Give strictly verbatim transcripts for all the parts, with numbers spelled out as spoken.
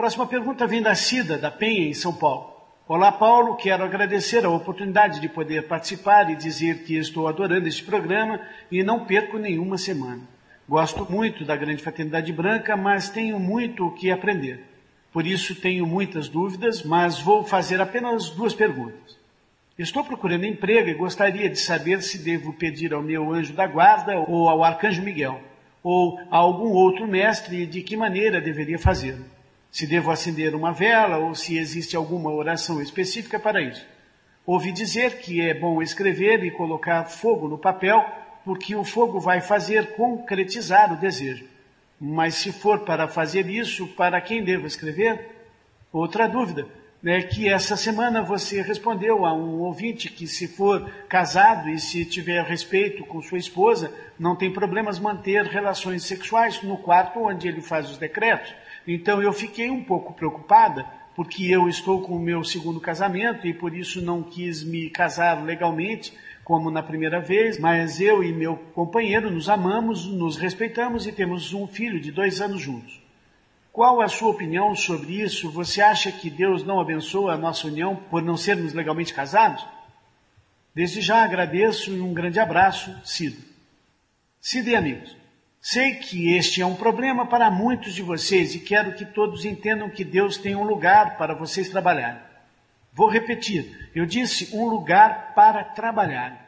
próxima pergunta vem da Cida, da Penha, em São Paulo. Olá, Paulo, quero agradecer a oportunidade de poder participar e dizer que estou adorando este programa e não perco nenhuma semana. Gosto muito da Grande Fraternidade Branca, mas tenho muito o que aprender. Por isso tenho muitas dúvidas, mas vou fazer apenas duas perguntas. Estou procurando emprego e gostaria de saber se devo pedir ao meu anjo da guarda ou ao arcanjo Miguel, ou a algum outro mestre e de que maneira deveria fazê-lo. Se devo acender uma vela ou se existe alguma oração específica para isso. Ouvi dizer que é bom escrever e colocar fogo no papel, porque o fogo vai fazer concretizar o desejo. Mas se for para fazer isso, para quem devo escrever? Outra dúvida é que essa semana você respondeu a um ouvinte que se for casado e se tiver respeito com sua esposa, não tem problemas manter relações sexuais no quarto onde ele faz os decretos. Então eu fiquei um pouco preocupada, porque eu estou com o meu segundo casamento e por isso não quis me casar legalmente, como na primeira vez, mas eu e meu companheiro nos amamos, nos respeitamos e temos um filho de dois anos juntos. Qual a sua opinião sobre isso? Você acha que Deus não abençoa a nossa união por não sermos legalmente casados? Desde já agradeço e um grande abraço, Cida. Cida e amigos, sei que este é um problema para muitos de vocês e quero que todos entendam que Deus tem um lugar para vocês trabalharem. Vou repetir, eu disse um lugar para trabalhar.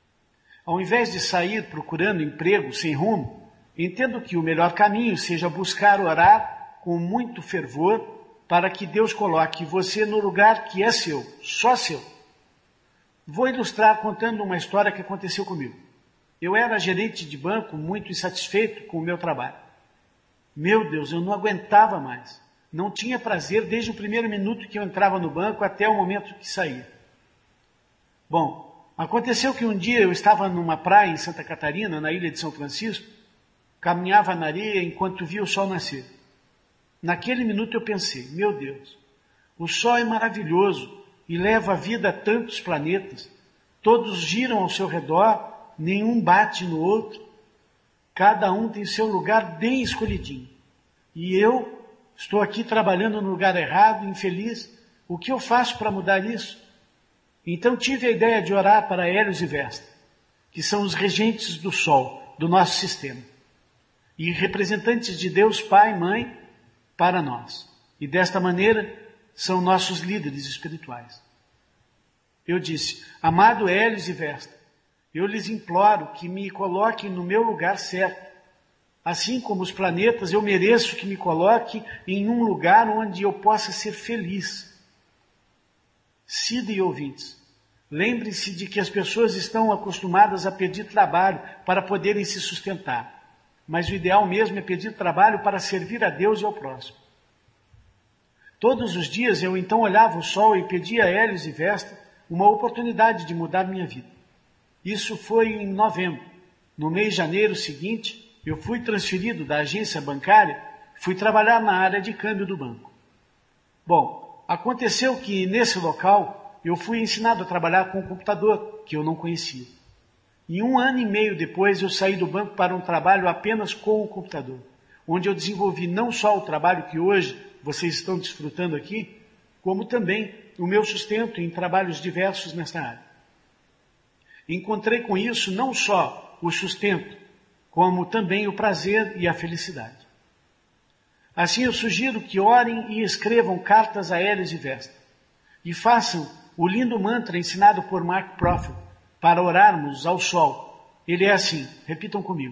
Ao invés de sair procurando emprego sem rumo, entendo que o melhor caminho seja buscar orar com muito fervor para que Deus coloque você no lugar que é seu, só seu. Vou ilustrar contando uma história que aconteceu comigo. Eu era gerente de banco muito insatisfeito com o meu trabalho. Meu Deus, eu não aguentava mais. Não tinha prazer desde o primeiro minuto que eu entrava no banco até o momento que saía. Bom, aconteceu que um dia eu estava numa praia em Santa Catarina, na ilha de São Francisco, caminhava na areia enquanto via o sol nascer. Naquele minuto eu pensei, meu Deus, o sol é maravilhoso e leva a vida a tantos planetas. Todos giram ao seu redor, nenhum bate no outro. Cada um tem seu lugar bem escolhidinho. E eu estou aqui trabalhando no lugar errado, infeliz. O que eu faço para mudar isso? Então tive a ideia de orar para Hélios e Vesta, que são os regentes do Sol, do nosso sistema, e representantes de Deus Pai e Mãe para nós. E desta maneira são nossos líderes espirituais. Eu disse, amado Hélios e Vesta, eu lhes imploro que me coloquem no meu lugar certo. Assim como os planetas, eu mereço que me coloque em um lugar onde eu possa ser feliz. Cida e ouvintes, lembre-se de que as pessoas estão acostumadas a pedir trabalho para poderem se sustentar. Mas o ideal mesmo é pedir trabalho para servir a Deus e ao próximo. Todos os dias eu então olhava o sol e pedia a Hélios e Vesta uma oportunidade de mudar minha vida. Isso foi em novembro. No mês de janeiro seguinte, eu fui transferido da agência bancária, fui trabalhar na área de câmbio do banco. Bom, aconteceu que nesse local eu fui ensinado a trabalhar com um computador que eu não conhecia. E um ano e meio depois eu saí do banco para um trabalho apenas com o computador, onde eu desenvolvi não só o trabalho que hoje vocês estão desfrutando aqui, como também o meu sustento em trabalhos diversos nesta área. Encontrei com isso não só o sustento, como também o prazer e a felicidade. Assim eu sugiro que orem e escrevam cartas a Hélios e Vesta, e façam o lindo mantra ensinado por Mark Prophet para orarmos ao sol. Ele é assim, repitam comigo.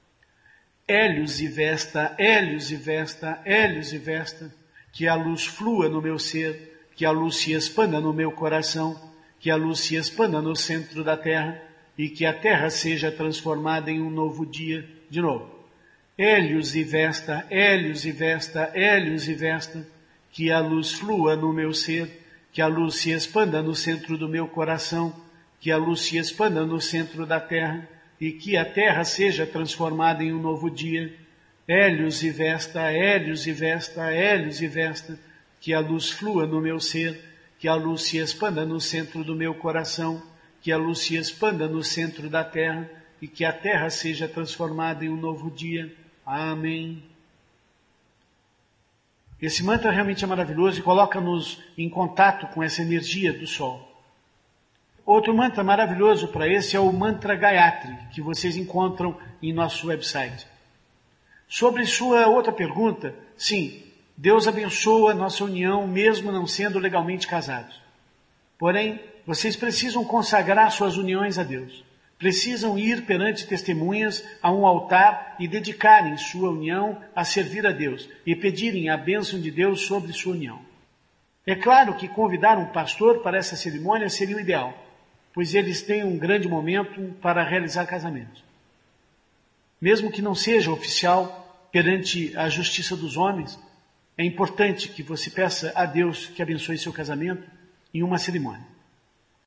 Hélios e Vesta, Hélios e Vesta, Hélios e Vesta, que a luz flua no meu ser, que a luz se expanda no meu coração, que a luz se expanda no centro da terra e que a terra seja transformada em um novo dia. De novo. Hélios e Vesta, Hélios e Vesta, Hélios e Vesta, que a luz flua no meu ser, que a luz se expanda no centro do meu coração, que a luz se expanda no centro da terra e que a terra seja transformada em um novo dia. Hélios e Vesta, Hélios e Vesta, Hélios e Vesta, que a luz flua no meu ser, que a luz se expanda no centro do meu coração, que a luz se expanda no centro da terra e que a terra seja transformada em um novo dia. Amém. Esse mantra realmente é maravilhoso e coloca-nos em contato com essa energia do sol. Outro mantra maravilhoso para esse é o mantra Gayatri, que vocês encontram em nosso website. Sobre sua outra pergunta, sim, Deus abençoa nossa união mesmo não sendo legalmente casados. Porém, vocês precisam consagrar suas uniões a Deus. Precisam ir perante testemunhas a um altar e dedicarem sua união a servir a Deus e pedirem a bênção de Deus sobre sua união. É claro que convidar um pastor para essa cerimônia seria o ideal, pois eles têm um grande momento para realizar casamentos. Mesmo que não seja oficial perante a justiça dos homens, é importante que você peça a Deus que abençoe seu casamento em uma cerimônia.